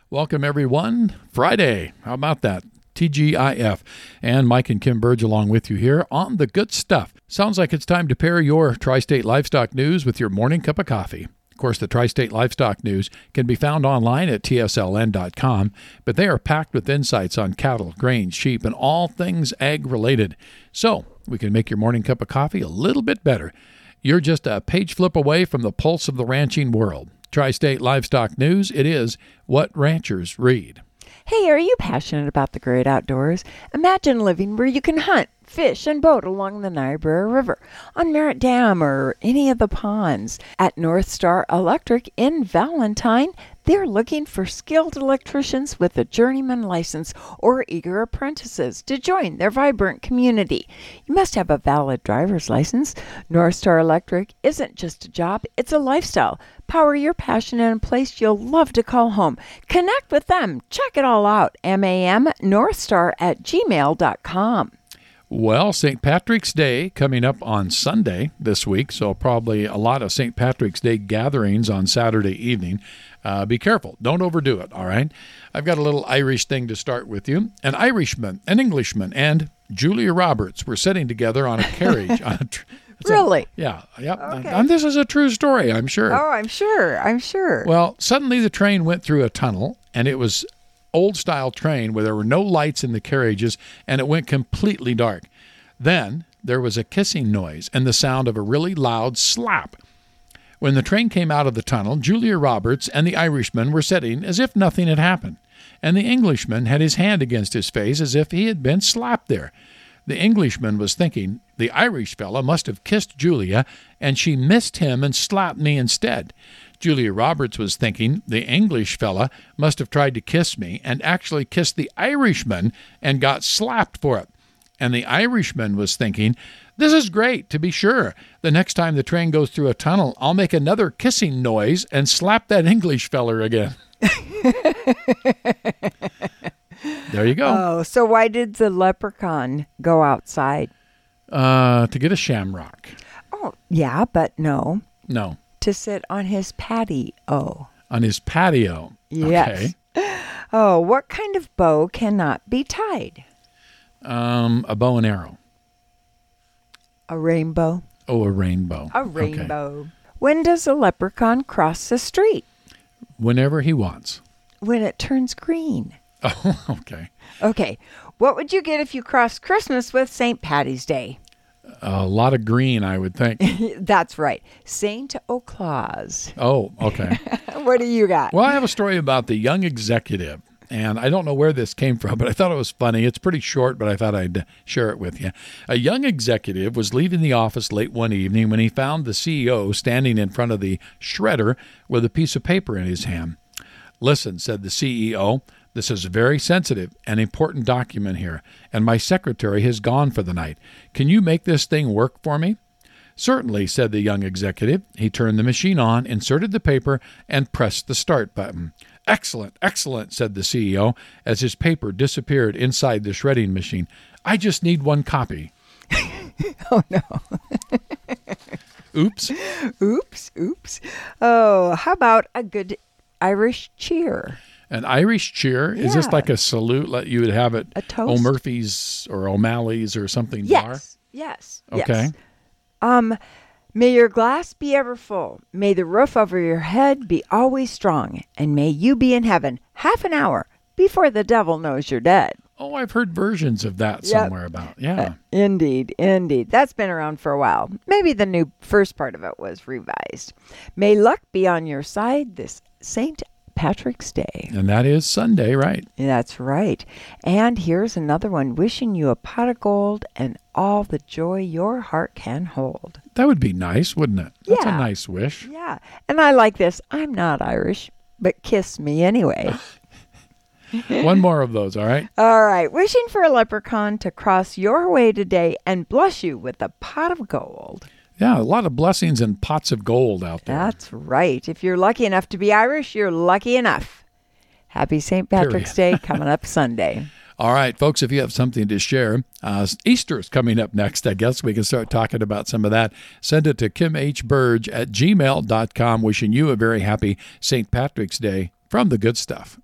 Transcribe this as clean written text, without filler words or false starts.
Welcome, everyone. Friday. How about that? TGIF. And Mike and Kim Burge along with you here on The Good Stuff. Sounds like it's time to pair your Tri-State Livestock News with your morning cup of coffee. Of course, the Tri-State Livestock News can be found online at tsln.com, but they are packed with insights on cattle, grain, sheep, and all things ag-related. So we can make your morning cup of coffee a little bit better. You're just a page flip away from the pulse of the ranching world. Tri-State Livestock News, it is what ranchers read. Hey, are you passionate about the great outdoors? Imagine living where you can hunt, fish, and boat along the Niobrara River, on Merritt Dam, or any of the ponds. At North Star Electric in Valentine, they're looking for skilled electricians with a journeyman license or eager apprentices to join their vibrant community. You must have a valid driver's license. North Star Electric isn't just a job, it's a lifestyle. Power your passion in a place you'll love to call home. Connect with them. Check it all out. mamnorthstar@gmail.com. Well, St. Patrick's Day coming up on Sunday this week, so probably a lot of St. Patrick's Day gatherings on Saturday evening. Be careful. Don't overdo it, all right? I've got a little Irish thing to start with you. An Irishman, an Englishman, and Julia Roberts were sitting together on a carriage. Really? Yeah. Okay. And this is a true story, I'm sure. Oh, I'm sure. Well, suddenly the train went through a tunnel, and it was old-style train where there were no lights in the carriages, and it went completely dark. Then there was a kissing noise and the sound of a really loud slap. When the train came out of the tunnel, Julia Roberts and the Irishman were sitting as if nothing had happened, and the Englishman had his hand against his face as if he had been slapped there. The Englishman was thinking, the Irish fella must have kissed Julia, and she missed him and slapped me instead. Julia Roberts was thinking, the English fella must have tried to kiss me and actually kissed the Irishman and got slapped for it. And the Irishman was thinking, this is great, to be sure. The next time the train goes through a tunnel, I'll make another kissing noise and slap that English feller again. There you go. Oh, so why did the leprechaun go outside? To get a shamrock. Oh, yeah, but no. No. To sit on his patio. On his patio. Yes. Okay. Oh, what kind of bow cannot be tied? A bow and arrow. A rainbow. Oh, a rainbow. A rainbow. Okay. When does a leprechaun cross the street? Whenever he wants. When it turns green. Oh, okay. Okay. What would you get if you crossed Christmas with St. Patty's Day? A lot of green, I would think. That's right. St. O'Claus. Oh, okay. What do you got? Well, I have a story about the young executive, and I don't know where this came from, but I thought it was funny. It's pretty short, but I thought I'd share it with you. A young executive was leaving the office late one evening when he found the CEO standing in front of the shredder with a piece of paper in his hand. Listen, said the CEO, this is a very sensitive and important document here, and my secretary has gone for the night. Can you make this thing work for me? Certainly, said the young executive. He turned the machine on, inserted the paper, and pressed the start button. Excellent, excellent, said the CEO as his paper disappeared inside the shredding machine. I just need one copy. Oh, no. Oops. Oops. Oh, how about a good Irish cheer? An Irish cheer? Yeah. Is this like a salute like you would have at a toast? O'Murphy's or O'Malley's or something bar? Yes. Okay. May your glass be ever full. May the roof over your head be always strong. And may you be in heaven half an hour before the devil knows you're dead. Oh, I've heard versions of that somewhere about. Yeah. Indeed. That's been around for a while. Maybe the new first part of it was revised. May luck be on your side this St. Patrick's Day. And that is Sunday, right? That's right. And here's another one, wishing you a pot of gold and all the joy your heart can hold. That would be nice, wouldn't it? That's Yeah. a nice wish. Yeah. And I like this. I'm not Irish, but kiss me anyway. One more of those, all right? All right. Wishing for a leprechaun to cross your way today and bless you with a pot of gold. Yeah, a lot of blessings and pots of gold out there. That's right. If you're lucky enough to be Irish, you're lucky enough. Happy St. Patrick's Day coming up Sunday. All right, folks, if you have something to share, Easter is coming up next. I guess we can start talking about some of that. Send it to kimhburge@gmail.com. Wishing you a very happy St. Patrick's Day from The Good Stuff.